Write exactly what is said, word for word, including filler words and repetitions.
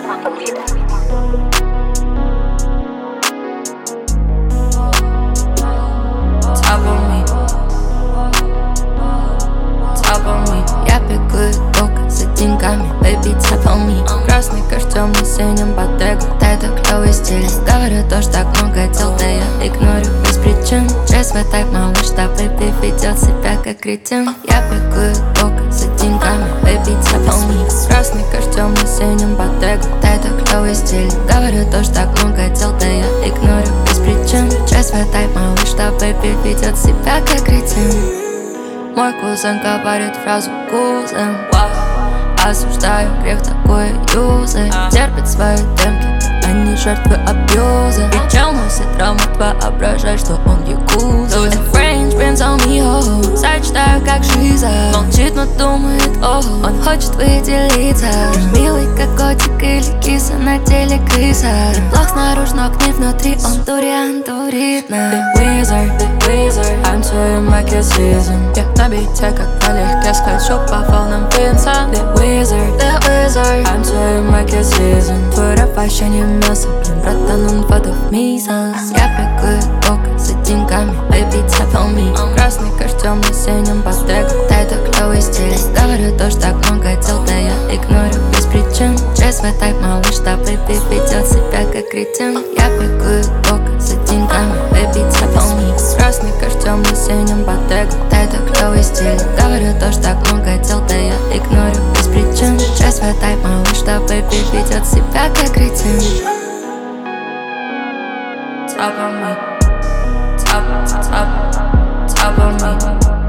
Top of me, top of me. Я бегаю только за деньгами, baby, top on me. Красный костюм на синем ботега, да это клёвый стиль. Говорю то, что так много дел, да я игнорю без причин. Трезвый тайп, малыш, да baby ведет себя как кретин. Я бегаю только за деньгами, baby, top on me. Красный костюм на синем ботега, да это клёвый стиль. Говорю то, что так много дел, да я игнорю без причин. Трезвый тайп, малыш, да baby ведет себя как кретин. Мой кузен говорит фразу кузен, wow. Осуждаю грех такой юзы. Терпит свои темки, они жертвы абьюза. И чел носит травму, воображай, что он якуза. Лузит фрейндж, бенз on me, ho. Сочетаю как жиза. Молчит, но думает, о, он хочет выделиться. И милый, как котик или киса, на теле крыса. Неплох снаружи, но гнев внутри, он дуриан, дурит на. The wizard, the wizard, I'm твоим макесизм. Я на бите, как налегке скачу по волнам Винса. The wizard, the wizard, I'm твоим макесизм. Твой рэп вообще не мясо, блин, братан, он водов мизас. Я бегаю только за деньгами, baby, top on me. Красный костюм на синем ботега, да это клёвый стиль. Говорю то, что так много дел, да я игнорю без причин. Трезвый тайп, малыш, да baby ведет себя как кретин. Я бегаю только за деньгами, baby, top on me. Красный костюм на синем ботега, да это клёвый стиль. Говорю то, что так много дел, да я игнорю без причин. Трезвый тайп, малыш, да baby ведет себя как кретин. Top on me, top, top, top on me.